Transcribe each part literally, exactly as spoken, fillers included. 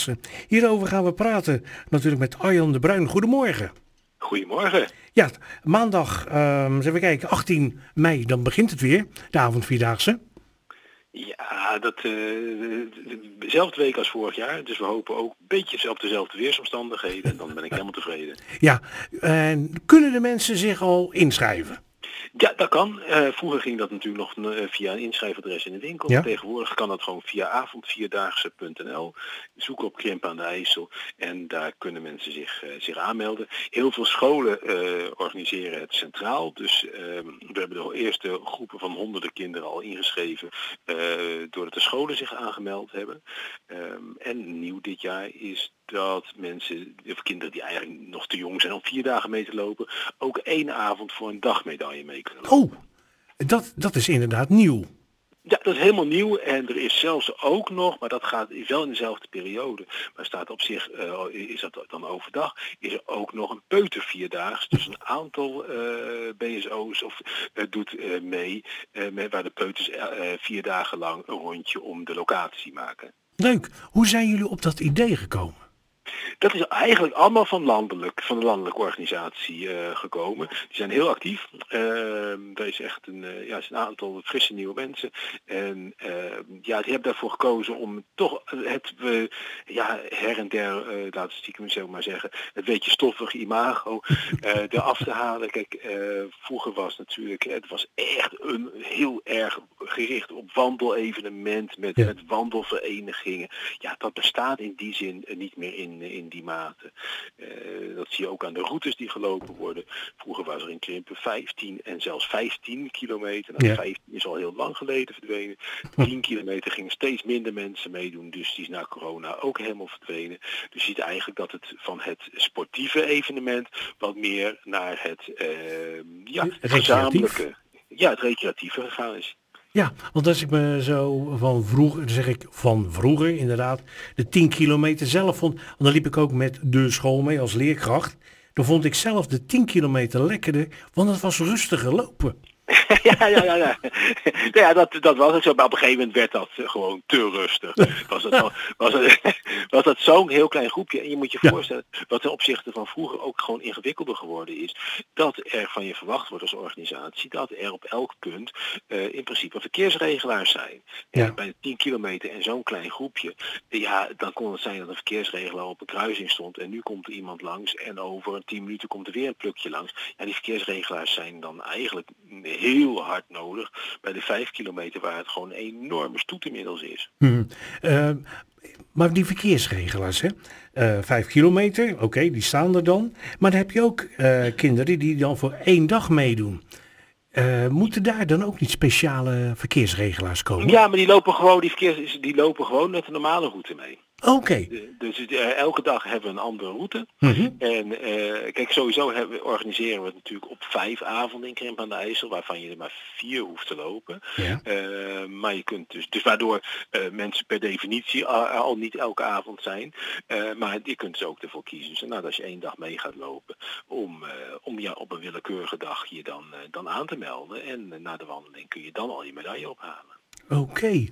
Hierover gaan we praten natuurlijk met Arjan de Bruin. Goedemorgen. Goedemorgen. Ja, maandag, um, eens even kijken, achttien mei, dan begint het weer, de avondvierdaagse. Ja, dat uh, dezelfde week als vorig jaar. Dus we hopen ook een beetje op dezelfde weersomstandigheden. En dan ben ik helemaal tevreden. Ja, en kunnen de mensen zich al inschrijven? Ja, dat kan. Uh, vroeger ging dat natuurlijk nog uh, via een inschrijfadres in de winkel. Ja. Tegenwoordig kan dat gewoon via avondvierdaagse punt n l. Zoek op Krimpen aan de IJssel en daar kunnen mensen zich, uh, zich aanmelden. Heel veel scholen uh, organiseren het centraal. Dus uh, we hebben de eerste groepen van honderden kinderen al ingeschreven uh, doordat de scholen zich aangemeld hebben. Um, en nieuw dit jaar is dat mensen, of kinderen die eigenlijk nog te jong zijn om vier dagen mee te lopen, ook één avond voor een dagmedaille mee kunnen lopen. Oh, dat, dat is inderdaad nieuw. Ja, dat is helemaal nieuw en er is zelfs ook nog, maar dat gaat wel in dezelfde periode, maar staat op zich, uh, is dat dan overdag, is er ook nog een peutervierdaags. Dus een aantal uh, B S O's of, uh, doet uh, mee, uh, met, waar de peuters uh, vier dagen lang een rondje om de locatie maken. Leuk. Hoe zijn jullie op dat idee gekomen? Dat is eigenlijk allemaal van, landelijk, van de landelijke organisatie uh, gekomen. Die zijn heel actief. Uh, er is echt een, uh, ja, is een aantal frisse nieuwe mensen. En uh, ja, die hebben daarvoor gekozen om toch het uh, ja, her en der, uh, laten we stiekem zo maar zeggen, het beetje stoffige imago uh, eraf te halen. Kijk, uh, vroeger was natuurlijk, het was echt een heel erg gericht op wandelevenement met, ja. met wandelverenigingen. Ja, dat bestaat in die zin uh, niet meer in in die mate. Uh, dat zie je ook aan de routes die gelopen worden. Vroeger was er in Krimpen vijftien en zelfs vijftien kilometer. Nou, ja. vijftien is al heel lang geleden verdwenen. tien kilometer gingen steeds minder mensen meedoen. Dus die is na corona ook helemaal verdwenen. Dus je ziet eigenlijk dat het van het sportieve evenement wat meer naar het, uh, ja, het gezamenlijke, ja, het recreatieve gegaan is. Ja, want als ik me zo van vroeger, zeg ik van vroeger inderdaad, de tien kilometer zelf vond, want dan liep ik ook met de school mee als leerkracht. Dan vond ik zelf de tien kilometer lekkerder, want het was rustiger lopen. ja, ja, ja, ja. ja dat, dat was het zo. Maar op een gegeven moment werd dat gewoon te rustig. Was dat, was het, was dat zo'n heel klein groepje. En je moet je voorstellen, wat ten opzichte van vroeger ook gewoon ingewikkelder geworden is, dat er van je verwacht wordt als organisatie, dat er op elk punt uh, in principe verkeersregelaars zijn. Ja. En bij de tien kilometer en zo'n klein groepje, ja, dan kon het zijn dat een verkeersregelaar op een kruising stond en nu komt er iemand langs en over een tien minuten komt er weer een plukje langs. Ja, die verkeersregelaars zijn dan eigenlijk heel hard nodig bij de vijf kilometer waar het gewoon een enorme stoet inmiddels is. Hmm. Uh, maar die verkeersregelaars, hè? Uh, vijf kilometer, oké, okay, die staan er dan. Maar dan heb je ook uh, kinderen die dan voor één dag meedoen. Uh, moeten daar dan ook niet speciale verkeersregelaars komen? Ja, maar die lopen gewoon, die verkeers, die lopen gewoon met de normale route mee. Oké. Okay. Dus uh, elke dag hebben we een andere route. Mm-hmm. En uh, kijk, sowieso hebben, organiseren we het natuurlijk op vijf avonden in Krimpen aan de IJssel, waarvan je er maar vier hoeft te lopen. Ja. Uh, maar je kunt dus, dus waardoor uh, mensen per definitie al, al niet elke avond zijn. Uh, maar je kunt dus ook ervoor kiezen. Dus, nou, als je één dag mee gaat lopen, om, uh, om ja, op een willekeurige dag je dan, uh, dan aan te melden. En uh, na de wandeling kun je dan al je medaille ophalen. Oké. Okay.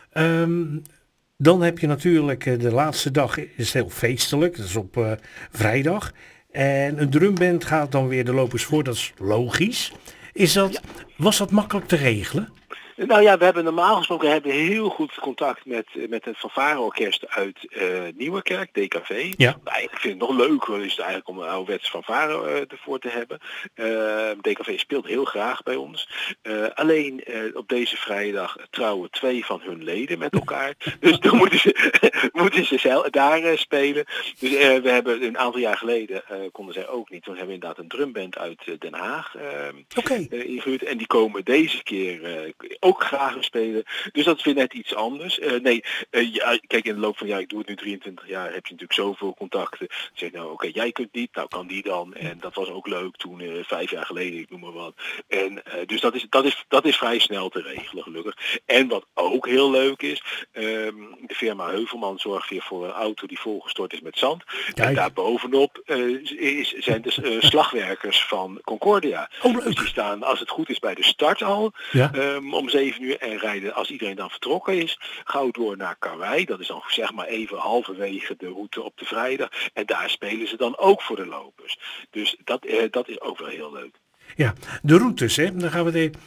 Um... Dan heb je natuurlijk de laatste dag, is heel feestelijk, dat is op uh, vrijdag. En een drumband gaat dan weer de lopers voor, dat is logisch. Is dat, ja. Was dat makkelijk te regelen? Nou ja, we hebben normaal gesproken hebben heel goed contact met, met het fanfareorkest uit uh, Nieuwerkerk, D K V. Ja. Nou, ik vind het nog leuker is het eigenlijk om een ouderwets fanfare uh, ervoor te hebben. Uh, D K V speelt heel graag bij ons. Uh, alleen uh, op deze vrijdag trouwen twee van hun leden met elkaar. Dus dan moeten ze, moeten ze zelf daar uh, spelen. Dus uh, we hebben een aantal jaar geleden, uh, konden zij ook niet. Toen hebben we inderdaad een drumband uit uh, Den Haag uh, okay. uh, ingehuurd. En die komen deze keer uh, ook graag spelen. Dus dat is weer net iets anders. Uh, nee, uh, ja, kijk, in de loop van ja, ik doe het nu drieëntwintig jaar, heb je natuurlijk zoveel contacten. Dan zeg je nou, oké, okay, jij kunt niet, nou kan die dan. En dat was ook leuk toen, uh, vijf jaar geleden, ik noem maar wat. En uh, dus dat is, dat, is, dat is vrij snel te regelen, gelukkig. En wat ook heel leuk is, um, de firma Heuvelman zorgt weer voor een auto die volgestort is met zand. Kijk. En daarbovenop uh, is, zijn de uh, slagwerkers van Concordia. Oh, dus die staan, als het goed is, bij de start al. Ja. Um, om zeven uur en rijden, als iedereen dan vertrokken is, gauw door naar Karwei. Dat is dan zeg maar even halverwege de route op de vrijdag. En daar spelen ze dan ook voor de lopers. Dus dat, uh, dat is ook wel heel leuk. Ja, de routes, hè, dan gaan we het even...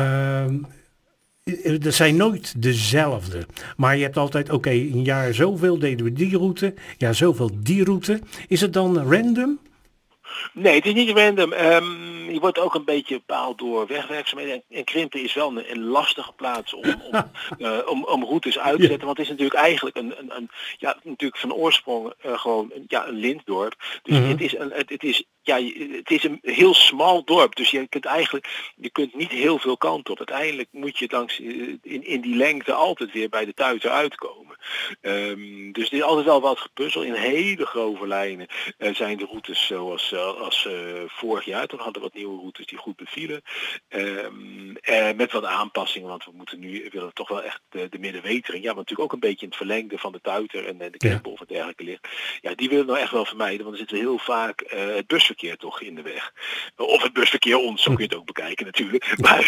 Uh... Er zijn nooit dezelfde. Maar je hebt altijd, oké, okay, een jaar zoveel deden we die route. Ja, zoveel die route. Is het dan random? Nee, het is niet random. Um, je wordt ook een beetje bepaald door wegwerkzaamheden. En, en Krimpen is wel een, een lastige plaats om, om, uh, om, om routes uit te zetten. Ja. Want het is natuurlijk eigenlijk een, een, een ja, natuurlijk van oorsprong uh, gewoon een, ja, een lintdorp. Dus mm-hmm. het is een, het, het is Ja, het is een heel smal dorp, dus je kunt eigenlijk, je kunt niet heel veel kant op. Uiteindelijk moet je langs in, in die lengte altijd weer bij de tuiter uitkomen. Um, dus er is altijd wel wat gepuzzel. In hele grove lijnen uh, zijn de routes zoals uh, als, uh, vorig jaar. Toen hadden we wat nieuwe routes die goed bevielen. Um, uh, met wat aanpassingen, want we moeten nu willen toch wel echt de, de middenwetering. Ja, maar natuurlijk ook een beetje in het verlengde van de tuiter en, en de Kempel of het dergelijke ligt. Ja, die willen we nou echt wel vermijden, want er zitten heel vaak uh, het busverkeer toch in de weg. Of het busverkeer ons, zo kun je het ook bekijken natuurlijk. Maar,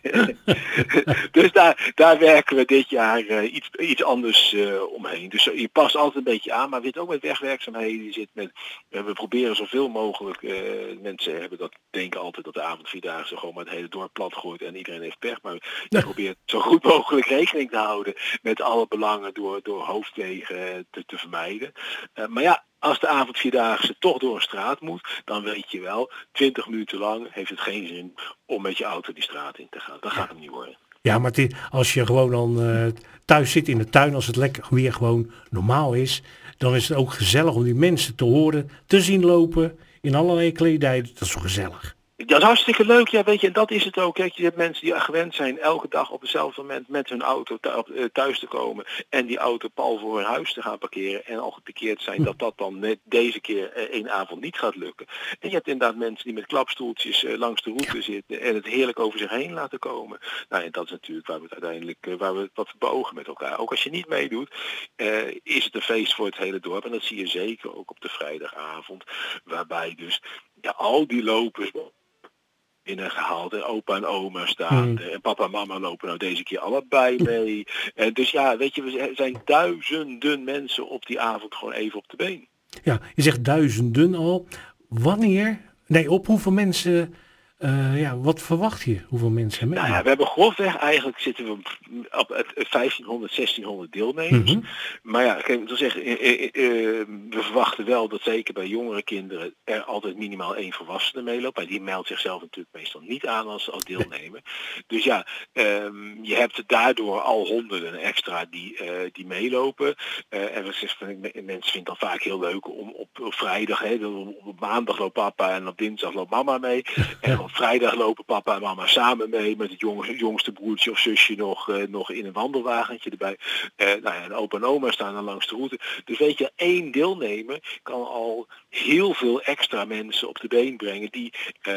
dus daar, daar werken we dit jaar uh, iets, iets anders uh, omheen. Dus je past altijd een beetje aan, maar weet ook met wegwerkzaamheden. Je zit met, uh, we proberen zoveel mogelijk, uh, mensen hebben dat, denken altijd dat de avondvierdaagse gewoon maar het hele dorp plat gooit en iedereen heeft pech. Maar je ja. probeert zo goed mogelijk rekening te houden met alle belangen door, door hoofdwegen te, te vermijden. Uh, maar ja, als de avondvierdaagse toch door een straat moet, dan weet je wel, twintig minuten lang heeft het geen zin om met je auto die straat in te gaan. Dat gaat hem niet worden. Ja, maar die, als je gewoon dan uh, thuis zit in de tuin, als het lekker weer gewoon normaal is, dan is het ook gezellig om die mensen te horen, te zien lopen in allerlei kledij. Dat is zo gezellig. Dat is hartstikke leuk, ja, weet je, en dat is het ook. Kijk, je hebt mensen die gewend zijn elke dag op hetzelfde moment met hun auto thuis te komen en die auto pal voor hun huis te gaan parkeren en al geparkeerd zijn, dat dat dan net deze keer één avond niet gaat lukken. En je hebt inderdaad mensen die met klapstoeltjes langs de route zitten en het heerlijk over zich heen laten komen. Nou, en dat is natuurlijk waar we het uiteindelijk, waar we wat beogen met elkaar. Ook als je niet meedoet, uh, is het een feest voor het hele dorp en dat zie je zeker ook op de vrijdagavond, waarbij dus ja, al die lopers binnengehaald en opa en oma staan mm. en papa en mama lopen nou deze keer allebei mee. En dus ja, weet je, we zijn duizenden mensen op die avond gewoon even op de been. Ja, je zegt duizenden al. Wanneer? Nee, op hoeveel mensen? Uh, ja, wat verwacht je? Hoeveel mensen mee? Nou ja, we hebben grofweg eigenlijk zitten we op het vijftienhonderd, zestienhonderd deelnemers. Mm-hmm. Maar ja, ik wil zeggen, uh, uh, uh, we verwachten wel dat zeker bij jongere kinderen er altijd minimaal één volwassene meeloopt. Maar die meldt zichzelf natuurlijk meestal niet aan als, als deelnemer. Dus ja, um, je hebt daardoor al honderden extra die, uh, die meelopen. Uh, en we zeggen, mensen vinden het vaak heel leuk om op, op vrijdag, hè, op maandag loopt papa en op dinsdag loopt mama mee. En op vrijdag lopen papa en mama samen mee met het jongste, jongste broertje of zusje nog, uh, nog in een wandelwagentje erbij. Uh, nou ja, en opa en oma staan dan langs de route. Dus weet je, één deelnemer kan al heel veel extra mensen op de been brengen die,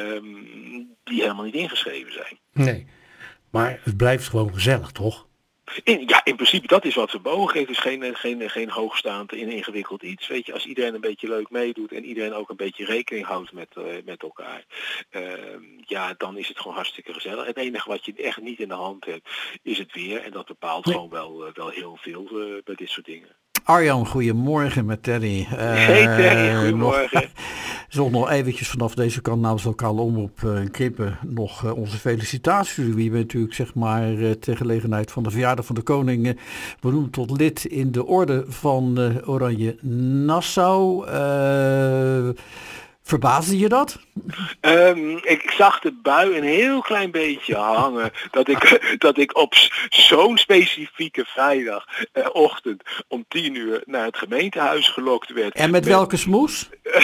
um, die helemaal niet ingeschreven zijn. Nee, maar het blijft gewoon gezellig, toch? In, ja, in principe, dat is wat we beogen. Het is geen, geen, geen hoogstaand en ingewikkeld iets. Weet je, als iedereen een beetje leuk meedoet en iedereen ook een beetje rekening houdt met, uh, met elkaar. Uh, ja, dan is het gewoon hartstikke gezellig. Het enige wat je echt niet in de hand hebt, is het weer. En dat bepaalt nee. gewoon wel, uh, wel heel veel uh, bij dit soort dingen. Arjan, goedemorgen met Terry. Uh, hey Terry, goedemorgen. Nog, nog eventjes vanaf deze kant namens lokale omroep uh, Krippen nog uh, onze felicitaties. Wie bent natuurlijk zeg maar uh, ter gelegenheid van de verjaardag van de koning uh, benoemd tot lid in de orde van uh, Oranje Nassau. Uh, Verbaasde je dat? Um, ik zag de bui een heel klein beetje hangen. Dat ik, dat ik op zo'n specifieke vrijdagochtend uh, om tien uur naar het gemeentehuis gelokt werd. En met, met welke smoes? uh,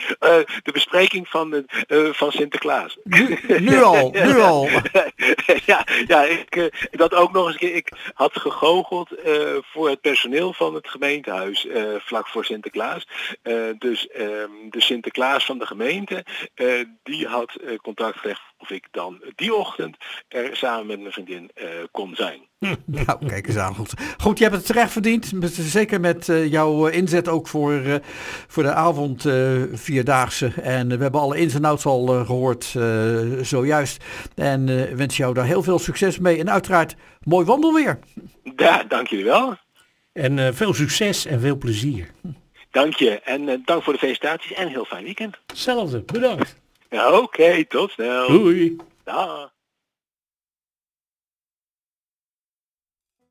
de bespreking van, de, uh, van Sinterklaas. Nu, nu al, nu al. ja, ja ik, uh, dat ook nog eens een keer. Ik had gegoocheld uh, voor het personeel van het gemeentehuis uh, vlak voor Sinterklaas. Uh, dus um, de Sinterklaas van de gemeente, uh, die had uh, contact gelegd of ik dan die ochtend er samen met mijn vriendin uh, kon zijn. Nou, kijk eens aan. Goed, goed je hebt het terecht verdiend. Zeker met uh, jouw inzet ook voor, uh, voor de avond uh, Vierdaagse. En uh, we hebben alle ins en outs al uh, gehoord uh, zojuist. En uh, wens jou daar heel veel succes mee. En uiteraard mooi wandelweer. Ja, dank jullie wel. En uh, veel succes en veel plezier. Dank je. En uh, dank voor de felicitaties en een heel fijn weekend. Hetzelfde. Bedankt. Ja, oké. Okay, tot snel. Doei. Dag.